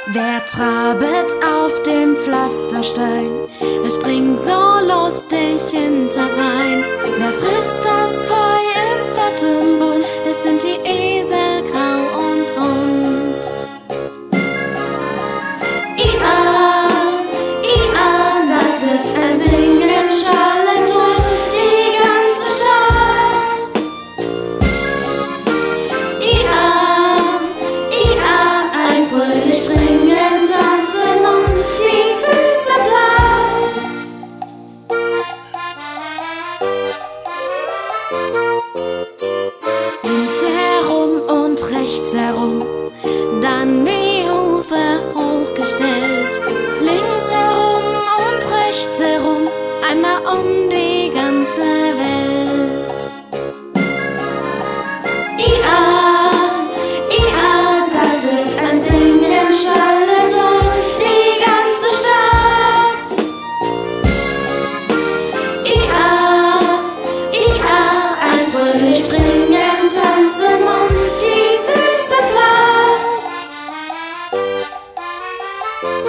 Wer trabet auf dem Pflasterstein? Wer springt so lustig hinterdrein? Wer frisst das Heu im fetten Bund? Es sind die Esel grau und rund. Ia, ia, das ist ein Singen, schallet durch die ganze Stadt. Ia, ia, ein fröhlich springen, tanzen uns die Füße platt. Links herum und rechts herum, dann die Hufe hochgestellt. Links herum und rechts herum, einmal um die ganze Welt. Ia, ia, das ist ein Singen, schallet durch die ganze Stadt. Ia, ia, ein fröhlich springen, tanzen uns die Füße platt.